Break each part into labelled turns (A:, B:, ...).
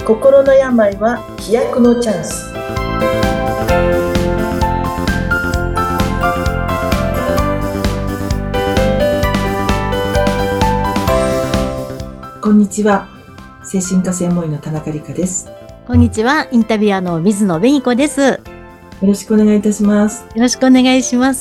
A: 心の病は飛躍のチャンス。こんにちは。精神科専門医の田中理香です。
B: こんにちは。インタビュアーの水野紅子です。よ
A: ろしくお願いいたします。
B: よろしくお願いします。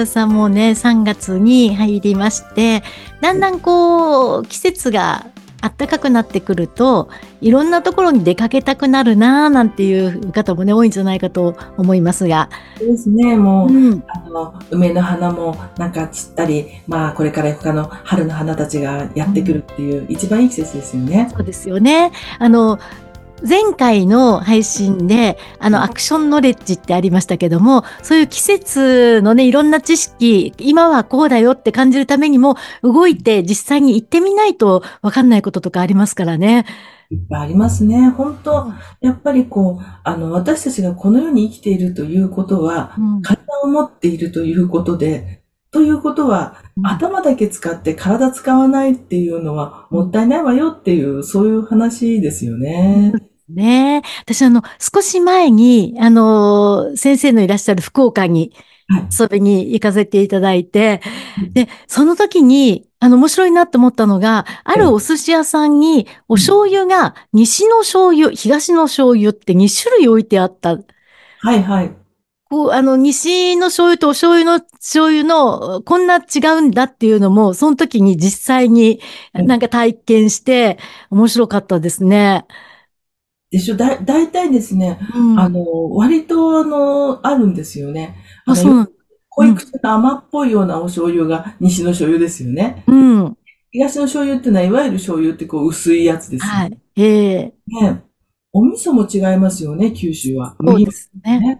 B: さあもうね、3月に入りまして、だんだん季節が暖かくなってくると、いろんなところに出かけたくなるなぁなんていう方もね、多いんじゃないかと思いますが。
A: そうですね、もう、梅の花もなんか散ったり、これから他の春の花たちがやってくるっていう、一番いい季節ですよね。
B: そうですよね。前回の配信で、アクションノレッジってありましたけども、そういう季節のね、いろんな知識、今はこうだよって感じるためにも、動いて実際に行ってみないと分かんないこととかありますからね。
A: いっぱいありますね。本当、やっぱり私たちがこの世に生きているということは、体を持っているということで、ということは、頭だけ使って体使わないっていうのはもったいないわよっていう、そういう話ですよね。
B: ねえ。私少し前に、先生のいらっしゃる福岡に遊びに行かせていただいて、で、その時に、面白いなと思ったのが、あるお寿司屋さんに、お醤油が、西の醤油、東の醤油って2種類置いてあった。
A: はいはい。
B: 西の醤油とお醤油の、こんな違うんだっていうのも、その時に実際になんか体験して、面白かったですね。
A: でしょ。だいたいですね、割とあるんですよね。
B: そうなん
A: 濃い口の甘っぽいようなお醤油が西の醤油ですよね。東の醤油ってのは、いわゆる醤油って薄いやつですよ。
B: はい。ね。
A: お味噌も違いますよね、九州は。
B: そうですね。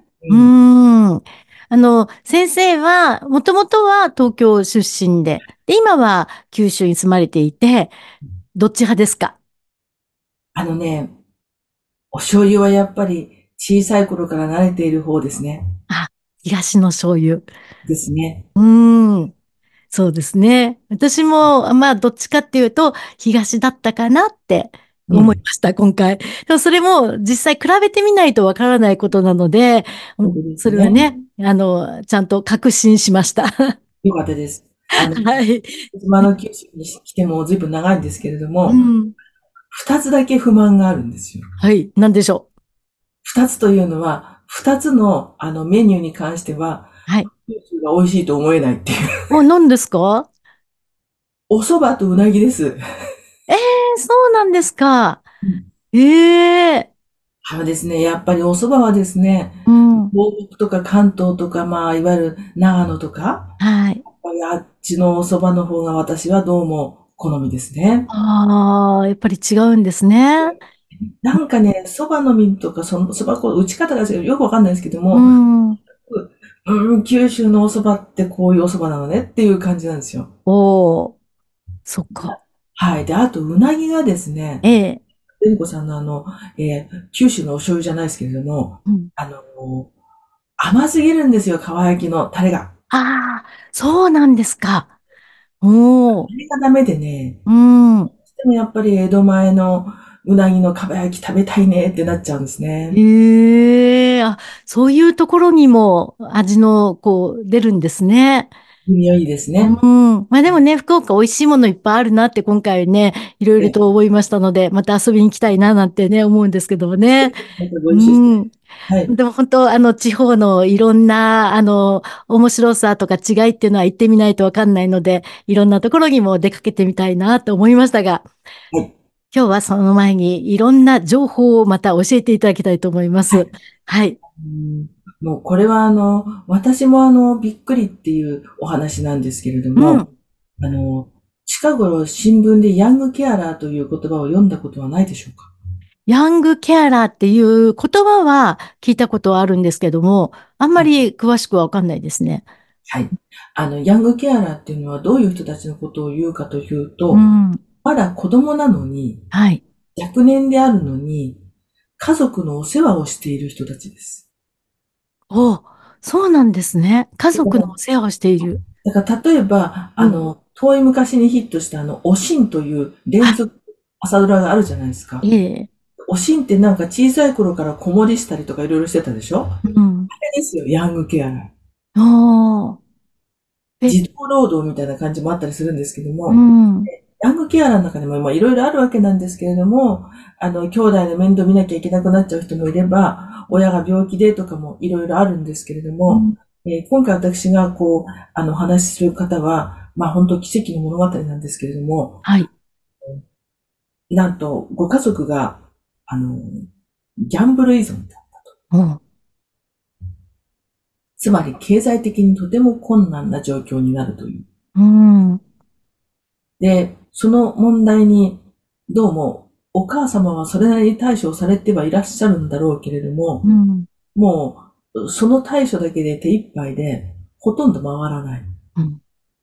B: 先生は、もともとは東京出身で、今は九州に住まれていて、どっち派ですか？
A: お醤油はやっぱり小さい頃から慣れている方ですね。
B: 東の醤油。
A: ですね。
B: そうですね。私も、どっちかっていうと、東だったかなって思いました、今回。でもそれも実際比べてみないとわからないことなので、それはね、ちゃんと確信しました。
A: よかったです。
B: はい。
A: 今の九州に来ても随分長いんですけれども、二つだけ不満があるんですよ。
B: はい。何でしょう。
A: 二つというのは、二つのメニューに関しては、
B: はい。
A: 九州が美味しいと思えないっていう。
B: 何ですか？
A: お蕎麦とうなぎです。
B: そうなんですか。ええ
A: ですね、やっぱりお蕎麦はですね、東北とか関東とか、いわゆる長野とか、
B: はい。
A: やっぱりあっちのお蕎麦の方が私はどうも好みですね。
B: やっぱり違うんですね。
A: なんかね、蕎麦の実とか、その蕎麦打ち方がよくわかんないですけども、九州のお蕎麦ってこういうお蕎麦なのねっていう感じなんですよ。
B: そっか。
A: はい。で、あと、うなぎがですね、えりこさんの九州のお醤油じゃないですけれども、甘すぎるんですよ、かば焼きのタレが。
B: そうなんですか。
A: タレがダメでね、でもやっぱり江戸前のうなぎのかば焼き食べたいねってなっちゃうんですね。
B: そういうところにも味の、出るんですね。
A: 匂いですね。
B: でもね、福岡美味しいものいっぱいあるなって今回ね、いろいろと思いましたので、また遊びに行きたいななんてね、思うんですけどもね。でも本当、地方のいろんな、面白さとか違いっていうのは行ってみないとわかんないので、いろんなところにも出かけてみたいなと思いましたが、今日はその前にいろんな情報をまた教えていただきたいと思います。はい。
A: もうこれは私もびっくりっていうお話なんですけれども、近頃新聞でヤングケアラーという言葉を読んだことはないでしょうか？
B: ヤングケアラーっていう言葉は聞いたことはあるんですけども、あんまり詳しくはわかんないですね。
A: はい。ヤングケアラーっていうのはどういう人たちのことを言うかというと、まだ子供なのに、若年であるのに、家族のお世話をしている人たちです。
B: そうなんですね。家族のお世話をしている。
A: だから例えば、遠い昔にヒットしたおしんという連続朝ドラがあるじゃないですか。おおしんってなんか小さい頃から子守したりとかいろいろしてたでしょ？あ
B: うん。
A: れですよ、ヤングケアラー。
B: ああ。え、
A: 児童労働みたいな感じもあったりするんですけど
B: う
A: も、
B: ん。
A: ヤングケアラーの中でもいろいろあるわけなんですけれども、兄弟の面倒見なきゃいけなくなっちゃう人もいれば、親が病気でとかもいろいろあるんですけれども、
B: うん。
A: 今回私がお話しする方は、本当奇跡の物語なんですけれども、
B: はい。
A: なんとご家族が、あの、ギャンブル依存だ。
B: うん。
A: つまり経済的にとても困難な状況になるという。
B: うん。
A: で、その問題に、どうも、お母様はそれなりに対処されてはいらっしゃるんだろうけれども、
B: うん。
A: もう、その対処だけで手一杯で、ほとんど回らない。
B: うん。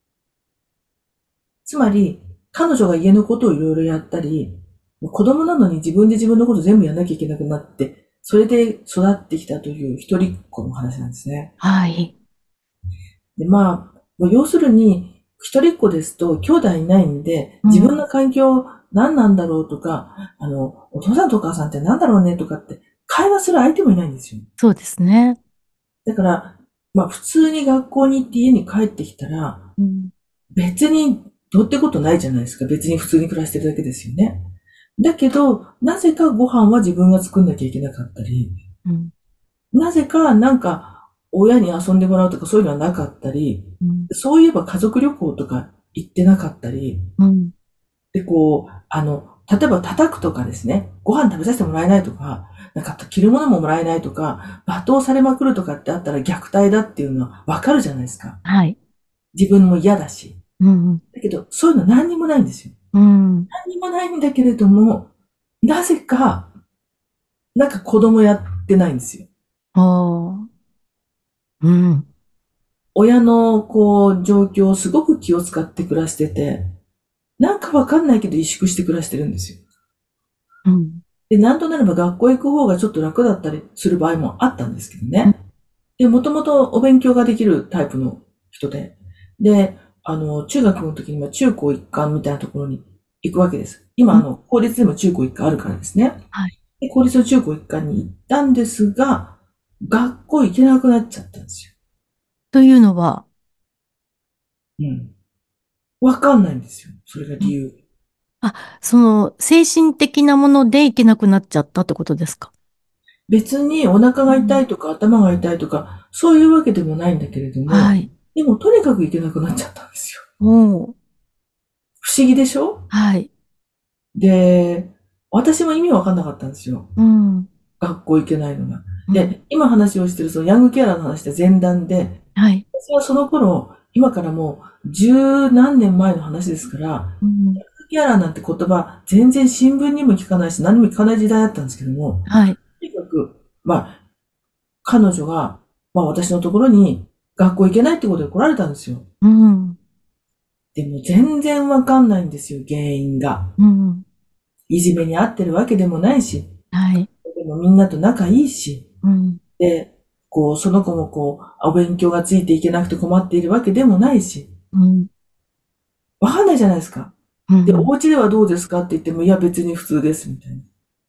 A: つまり、彼女が家のことをいろいろやったり、子供なのに自分で自分のこと全部やんなきゃいけなくなって、それで育ってきたという一人っ子の話なんですね。
B: はい。
A: で、もう要するに、一人っ子ですと兄弟いないんで、
B: うん。
A: 自分の環境何なんだろうとか、お父さんとお母さんって何だろうねとかって、会話する相手もいないんですよ。
B: そうですね。
A: だから、普通に学校に行って家に帰ってきたら、
B: うん。
A: 別にどうってことないじゃないですか。別に普通に暮らしてるだけですよね。だけど、なぜかご飯は自分が作んなきゃいけなかったり、
B: うん。
A: なぜかなんか親に遊んでもらうとかそういうのはなかったり、
B: うん。
A: そういえば家族旅行とか行ってなかったり、
B: うん。
A: で、例えば叩くとかですね、ご飯食べさせてもらえないとか、なんか着るものももらえないとか、罵倒されまくるとかってあったら虐待だっていうのはわかるじゃないですか。
B: はい。
A: 自分も嫌だし。
B: うん。
A: だけど、そういうの何にもないんですよ。
B: うん。
A: 何にもないんだけれども、なぜか、なんか子供やってないんですよ。
B: ああ。うん。
A: 親の状況をすごく気を使って暮らしてて、なんかわかんないけど萎縮して暮らしてるんですよ。
B: うん。
A: で、なんとなれば学校行く方がちょっと楽だったりする場合もあったんですけど
B: うん。
A: ね。で、もともとお勉強ができるタイプの人で、で、中学の時には中高一貫みたいなところに行くわけです。今、
B: うん。
A: 公立でも中高一貫あるからですね。
B: はい。
A: で、公立の中高一貫に行ったんですが、学校行けなくなっちゃったんです
B: というのは、
A: よ。うん。わかんないんですよ。それが
B: うん。
A: 理由。
B: あ、その、精神的なものでいけなくなっちゃったってことですか？
A: 別にお腹が痛
B: うん。
A: いとか頭が痛いとか、そういうわけでもないんだけれども、
B: はい。
A: でもとにかく行けなくなっちゃったんですよ。
B: おー。
A: 不思議でしょ？
B: はい。
A: で、私も意味わかんなかったんですよ。
B: うん。
A: 学校行けないのが。
B: うん。
A: で、今話をしてるそのヤングケアラーの話って前段で、
B: はい。
A: 私はその頃、今からもう十何年前の話ですから、ヤン
B: うん。
A: グケアラーなんて言葉、全然新聞にも聞かないし、何も聞かない時代だったんですけども、
B: はい。
A: とにかく、彼女が、私のところに学校行けないってことで来られたんですよ。
B: うん。
A: でも全然わかんないんですよ、原因が。
B: うん。
A: いじめに遭ってるわけでもないし、
B: はい。
A: でもみんなと仲いいし、
B: うん。
A: で、その子もお勉強がついていけなくて困っているわけでもないし、
B: うん。
A: わかんないじゃないですか。で、お
B: うん。
A: 家ではどうですかって言っても、いや別に普通です、みたいな。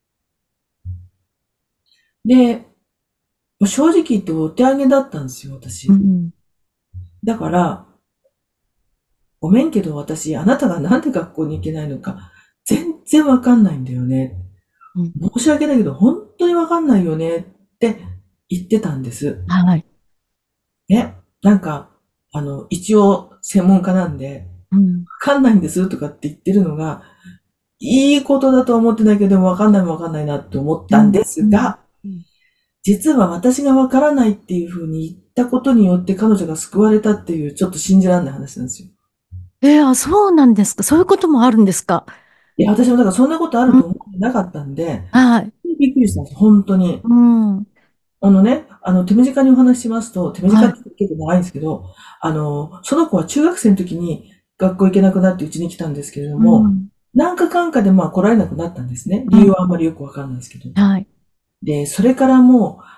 A: で、正直言ってお手上げだったんですよ、私。
B: うん。
A: だから、ごめんけど私、あなたがなんで学校に行けないのか、全然わかんないんだよね。
B: うん。
A: 申し訳ないけど、本当にわかんないよねって言ってたんです。
B: はい。
A: ね。なんか、一応専門家なんで、
B: うん。
A: わかんないんですとかって言ってるのが、いいことだと思ってないけど、わかんないもわかんないなって思っ
B: うん。
A: たんで
B: うん。
A: すが、実は私がわからないっていうふうに言ったことによって彼女が救われたっていう、ちょっと信じられない話なんですよ。
B: あ、そうなんですか。そういうこともあるんですか。
A: いや、私もだからそんなことある
B: うん。
A: と思ってなかったんで、
B: はい。
A: びっくりしたんです、本当に。
B: うん。
A: 手短にお話ししますと、手短
B: はい。
A: って結構長いんですけど、その子は中学生の時に学校行けなくなってうちに来たんですけれども、
B: うん。
A: 何かかんかで来られなくなったんですね。
B: うん。
A: 理由はあんまりよくわかんないですけど。
B: はい。
A: で、それからもう、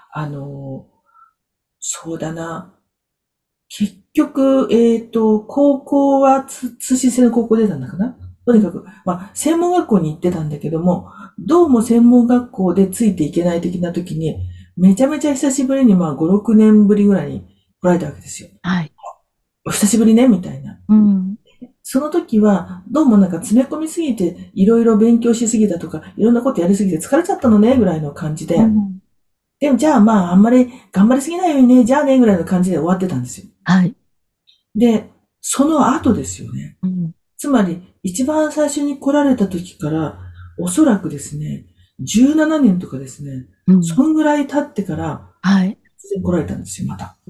A: そうだな。結局、高校は通信制の高校出たんだかな。 とにかく、専門学校に行ってたんだけども、どうも専門学校でついていけない的な時に、めちゃめちゃ久しぶりに5、6年ぶりぐらいに来られたわけですよ。
B: はい。
A: お久しぶりね、みたいな。
B: うん。
A: その時は、どうもなんか詰め込みすぎて、いろいろ勉強しすぎたとか、いろんなことやりすぎて疲れちゃったのね、ぐらいの感じで。
B: うん。
A: でもじゃああんまり頑張りすぎないようにね、じゃあね、ぐらいの感じで終わってたんですよ。
B: はい。
A: で、その後ですよね。
B: うん。
A: つまり、一番最初に来られた時から、おそらくですね、17年とかですね、
B: うん。
A: そんぐらい経ってから、
B: はい。
A: 突然来られたんですよ、また。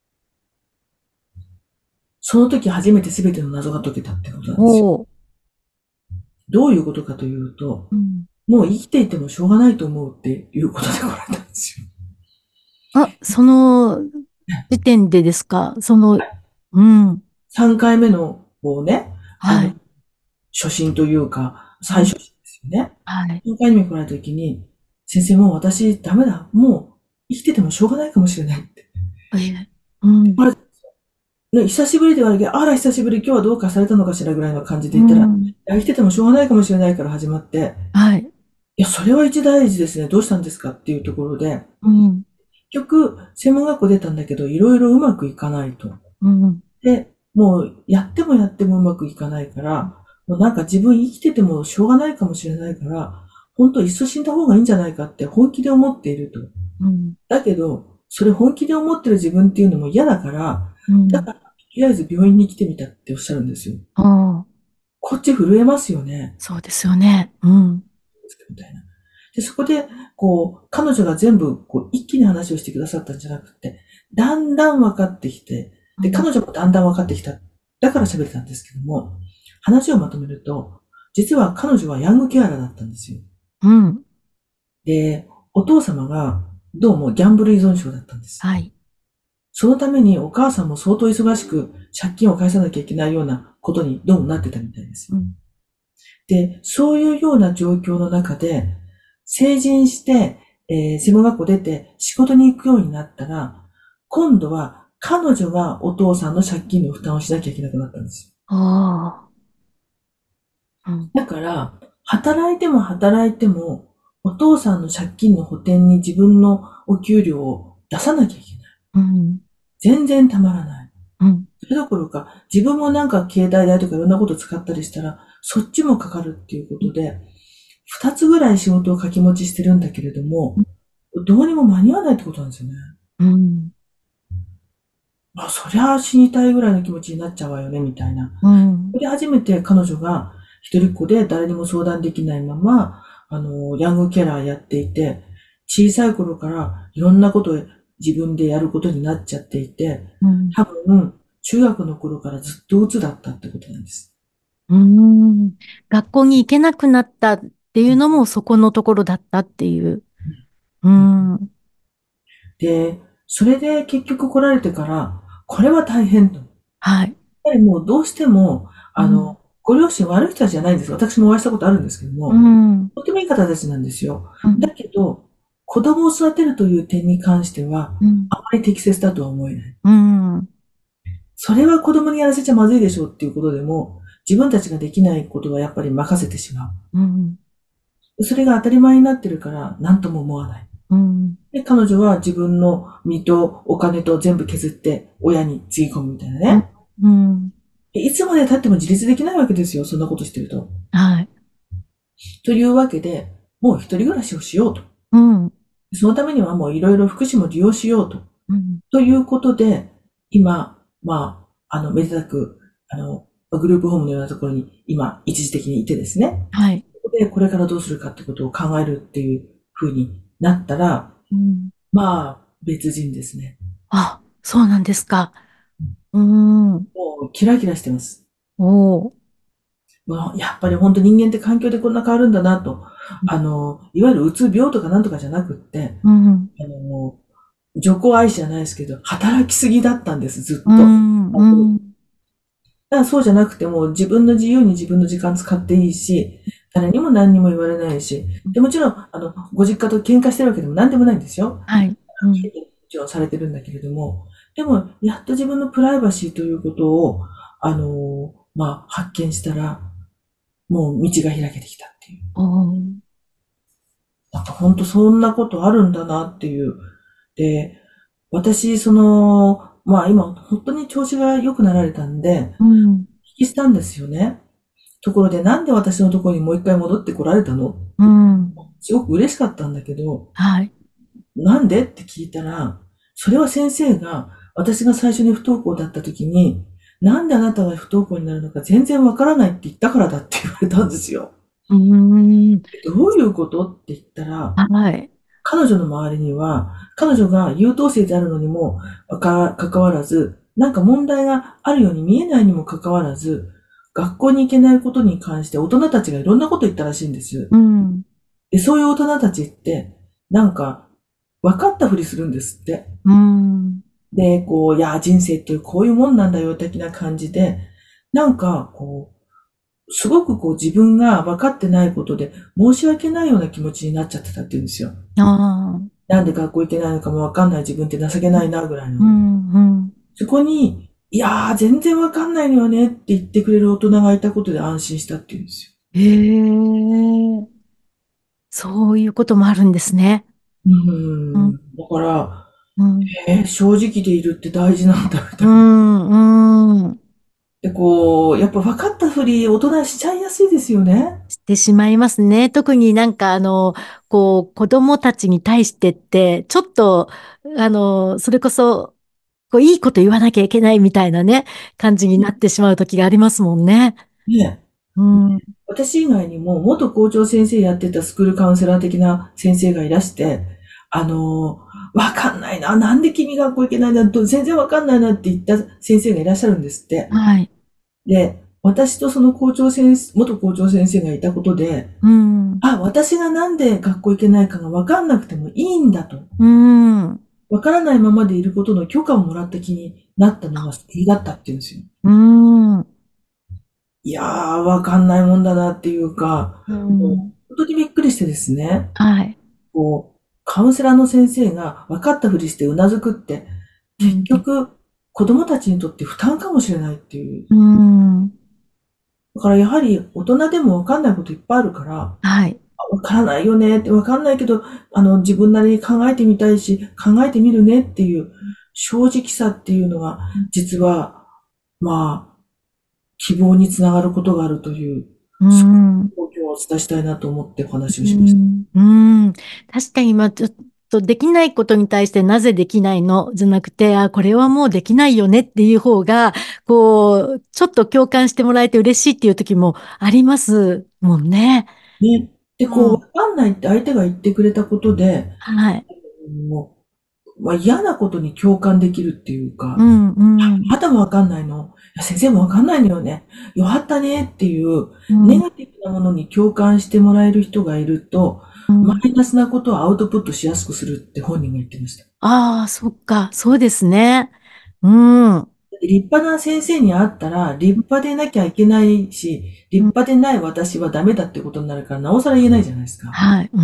A: その時初めて全ての謎が解けたってことなんですよ。
B: おー。
A: どういうことかというと、
B: うん。
A: もう生きていてもしょうがないと思うっていうことで来られたんですよ。
B: あ、その時点でですか？うん。
A: 3回目の、
B: はい。
A: 初心というか、
B: うん。
A: 最初ですよね。
B: はい。
A: 3回目来られた時に、先生もう私ダメだ。もう生きててもしょうがないかもしれないって。
B: うん。
A: あれ、ね、久しぶりで言われて、あら久しぶり、今日はどうかされたのかしらぐらいの感じで
B: う
A: 言ったら、い
B: ん。
A: や生きててもしょうがないかもしれないから始まって、
B: はい。
A: いや、それは一大事ですね。どうしたんですかっていうところで、
B: うん。
A: 結局、専門学校出たんだけど、いろいろうまくいかないと。
B: うん。
A: で、もう、やってもやってもうまくいかないから、もうなんか自分生きててもしょうがないかもしれないから、本当いっそ死んだ方がいいんじゃないかって本気で思っていると。
B: うん。
A: だけど、それ本気で思ってる自分っていうのも嫌だから、
B: うん。
A: だから、とりあえず病院に来てみたっておっしゃるんですよ。
B: ああ、
A: こっち震えますよね。
B: そうですよね。うん。
A: みたいな。で、そこで、彼女が全部、一気に話をしてくださったんじゃなくて、だんだん分かってきて、で、
B: うん。
A: 彼女もだんだん分かってきた。だから喋れたんですけども、話をまとめると、実は彼女はヤングケアラーだったんですよ。
B: うん。
A: で、お父様が、どうもギャンブル依存症だったんです。
B: はい。
A: そのためにお母さんも相当忙しく借金を返さなきゃいけないようなことにどうもなってたみたいです。
B: うん。
A: で、そういうような状況の中で、成人して、専門学校出て仕事に行くようになったら、今度は彼女がお父さんの借金の負担をしなきゃいけなくなったんですよ。
B: ああ。うん。
A: だから、働いても働いても、お父さんの借金の補填に自分のお給料を出さなきゃいけない。
B: うん。
A: 全然たまらない。
B: うん。
A: それどころか、自分もなんか携帯代とかいろんなこと使ったりしたら、そっちもかかるっていうことで、二つぐらい仕事を掛け持ちしてるんだけれども、どうにも間に合わないってことなんですよね。
B: うん。
A: そりゃ死にたいぐらいの気持ちになっちゃうわよね、みたいな。
B: うん。
A: それで初めて彼女が一人っ子で誰にも相談できないまま、ヤングケアラーやっていて、小さい頃からいろんなことを自分でやることになっちゃっていて、
B: うん。
A: 多分、中学の頃からずっと鬱だったってことなんです。
B: うん。学校に行けなくなったっていうのもそこのところだったっていう。うん。
A: で、それで結局来られてから、これは大変と。やっ
B: はい。
A: ぱりもうどうしても、
B: うん。
A: ご両親悪い人たちじゃないんですよ。私もお会いしたことあるんですけど
B: う
A: も、
B: ん。
A: とてもいい方たちなんですよ。だ
B: うん。
A: けど、子供を育てるという点に関しては、
B: うん。
A: あまり適切だとは思えない。
B: うん。
A: それは子供にやらせちゃまずいでしょうっていうことでも、自分たちができないことはやっぱり任せてしま
B: うん。
A: う。それが当たり前になってるから、何とも思わない。
B: うん。
A: で、彼女は自分の身とお金と全部削って親につぎ込むみたいな
B: うん。
A: ね。
B: うん。
A: いつまで経っても自立できないわけですよ。そんなことしてると。
B: はい。
A: というわけで、もう一人暮らしをしようと。
B: うん。
A: そのためにはもういろいろ福祉も利用しようと。
B: うん。
A: ということで、今、めでたく、グループホームのようなところに今、一時的にいてですね。
B: はい。
A: で、これからどうするかってことを考えるっていう風になったら、
B: うん。
A: 別人ですね。
B: あ、そうなんですか。うん。お
A: もう、キラキラしてます。
B: ー。
A: もうやっぱり本当人間って環境でこんな変わるんだなと。いわゆるうつ病とかなんとかじゃなくって、
B: うん。
A: あの、女工愛しじゃないですけど、働きすぎだったんです、ず
B: う
A: っと。
B: ん。うん。
A: だからそうじゃなくても自分の自由に自分の時間使っていいし、誰にも何にも言われないし、で、もちろん、ご実家と喧嘩してるわけでも何でもないんですよ。
B: はい。うん。
A: もちろんされてるんだけれども、でも、やっと自分のプライバシーということを、発見したら、 もう道が開けてきたっていう。
B: おー、
A: なんか本当そんなことあるんだなっていう。で、私、まあ今、本当に調子が良くなられたんで、
B: うん、
A: 聞きしたんですよね。ところで、なんで私のところにもう一回戻ってこられたの？
B: うん、
A: すごく嬉しかったんだけど、
B: はい。
A: なんでって聞いたら、それは先生が、私が最初に不登校だった時に、なんであなたが不登校になるのか全然わからないって言ったからだって言われたんですよ。
B: うーん、
A: どういうことって言ったら、
B: はい。
A: 彼女の周りには、彼女が優等生であるのにもかかわらず、なんか問題があるように見えないにもかかわらず、学校に行けないことに関して大人たちがいろんなこと言ったらしいんです。
B: うん、
A: で、そういう大人たちって、なんか、分かったふりするんですって。
B: うん、
A: で、いや、人生ってこういうもんなんだよ、的な感じで、なんか、すごく自分が分かってないことで申し訳ないような気持ちになっちゃってたって言うんですよ。
B: ああ、
A: なんで学校行けないのかも分かんない自分って情けないな、ぐらいの。
B: うん、うん。
A: そこに、いやー、全然分かんないのよねって言ってくれる大人がいたことで安心したって言うんです
B: へえ、そういうこともあるんですね。
A: よ。
B: うん、
A: だから、
B: うん、
A: 正直でいるって大事なんだ、みた
B: う
A: いな。
B: ん、うん。
A: で、やっぱ分かったふり、大人しちゃいやすいですよね。
B: してしまいますね。特になんか子供たちに対してって、ちょっと、それこそ、いいこと言わなきゃいけないみたいなね、感じになってしまう時がありますもんね。
A: ね。
B: うん。
A: 私以外にも、元校長先生やってたスクールカウンセラー的な先生がいらして、わかんないな、なんで君学校行けないんだと、全然わかんないなって言った先生がいらっしゃるんですって。
B: はい。
A: で、私とその元校長先生がいたことで、
B: うん。
A: あ、私がなんで学校行けないかがわかんなくてもいいんだと。
B: うん。
A: わからないままでいることの許可をもらった気になったのが救いだったって言うんですよ。
B: うん。
A: いやー、わかんないもんだなっていうか、
B: う
A: もう
B: ん。
A: 本当にびっくりしてですね、
B: はい。
A: カウンセラーの先生が分かったふりしてうなずくって、結
B: うん。
A: 局、子供たちにとって負担かもしれないっていう。
B: うん。
A: だからやはり大人でも分かんないこといっぱいあるから、
B: はい。
A: 分からないよねって分かんないけど、自分なりに考えてみたいし、考えてみるねっていう正直さっていうのが、実は、まあ、希望につながることがあるという、
B: う
A: そう
B: ん。
A: いう状況をお伝えしたいなと思ってお話を
B: う
A: しました。
B: ん。うん。確かに、ちょっとできないことに対してなぜできないのじゃなくて、あ、これはもうできないよねっていう方が、ちょっと共感してもらえて嬉しいっていう時もありますもんね。
A: ね。で、
B: うん。
A: 分かんないって相手が言ってくれたことで、
B: はい。
A: も嫌なことに共感できるっていうか、
B: うん、うん、
A: まだわかんないの？いや、先生もわかんないのよね。よかったねっていう、
B: うん、
A: ネガティブなものに共感してもらえる人がいると、マ
B: うん。
A: イナスなことをアウトプットしやすくするって本人が言ってました。
B: ああ、そっか、そうですね。うん、うん、
A: 立派な先生に会ったら、立派でなきゃいけないし、立派でない私はダメだってことになるから、なおさら言えないじゃないですか。っ
B: はい、うん。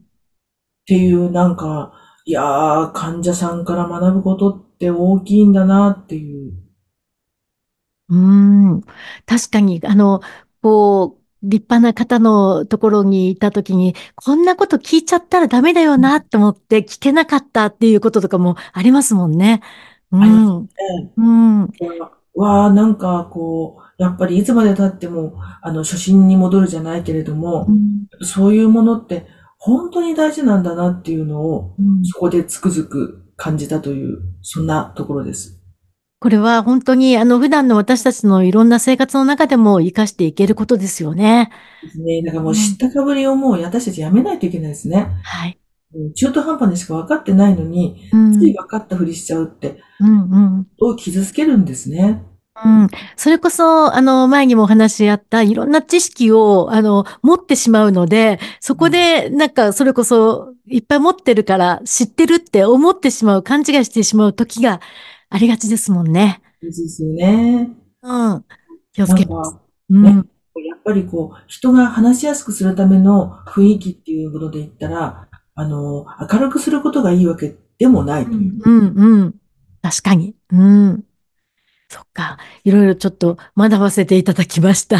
A: ていう、なんか、いやー、患者さんから学ぶことって大きいんだなっていう。
B: うーん、確かに、立派な方のところにいたときに、こんなこと聞いちゃったらダメだよなと思って聞けなかったっていうこととかもありますもんね。う
A: あります
B: ん、
A: ね。
B: うん、
A: わあ、なんかやっぱりいつまで経っても、初心に戻るじゃないけれども、
B: うん、
A: そういうものって本当に大事なんだなっていうのを、
B: うん。
A: そこでつくづく感じたという、そんなところです。
B: これは本当に、普段の私たちのいろんな生活の中でも活かしていけることですよね。
A: ですね。だからもう
B: うん、
A: 知ったかぶりをもう私たちやめないといけないですね。
B: はい。
A: 中途半端にしか分かってないのに、つい
B: うん、
A: 分かったふりしちゃうって、
B: うん、うん。
A: を傷つけるんですね。
B: うん、それこそ、前にもお話しあった、いろんな知識を、持ってしまうので、そこで、なんか、それこそ、いっぱい持ってるから、知ってるって思ってしまう、勘違いしてしまう時がありがちですもんね。
A: ですよね。
B: うん。気をつけます。
A: なんか、ね、
B: うん。
A: やっぱり人が話しやすくするための雰囲気っていうもので言ったら、明るくすることがいいわけでもない
B: うん、
A: という。
B: うん、うん。確かに。うん。そっか。いろいろちょっと学ばせていただきました。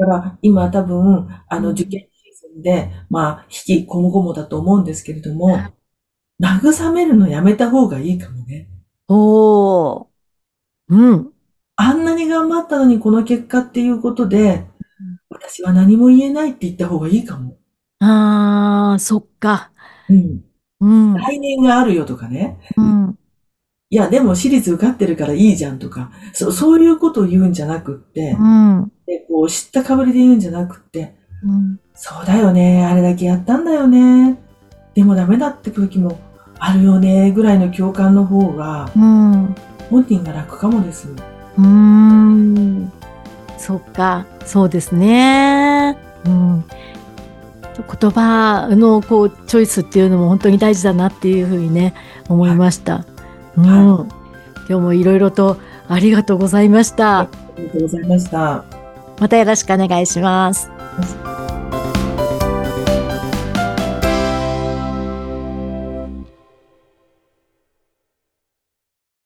A: だから今多分、受験シーズンで、引きこもごもだと思うんですけれども、慰めるのやめた方がいいかもね。
B: おー。うん。
A: あんなに頑張ったのにこの結果っていうことで、私は何も言えないって言った方がいいかも。
B: ああ、そっか。
A: うん。
B: うん。
A: 来年があるよとかね。
B: うん。
A: いや、でも私立受かってるからいいじゃんとか、そういうことを言うんじゃなくって、
B: うん。
A: で、こう知ったかぶりで言うんじゃなくって、
B: うん。
A: そうだよね、あれだけやったんだよね。でもダメだって時もあるよね、ぐらいの共感の方が、
B: うん。
A: 本人が楽かもです。
B: うーん。そっか。そうですね。うん。言葉のこうチョイスっていうのも本当に大事だなっていうふうにね、思い
A: はい。
B: ました。うん。
A: はい。
B: 今日もいろいろとありがとうございました。
A: ありがとうございました。
B: またよろしくお願いします。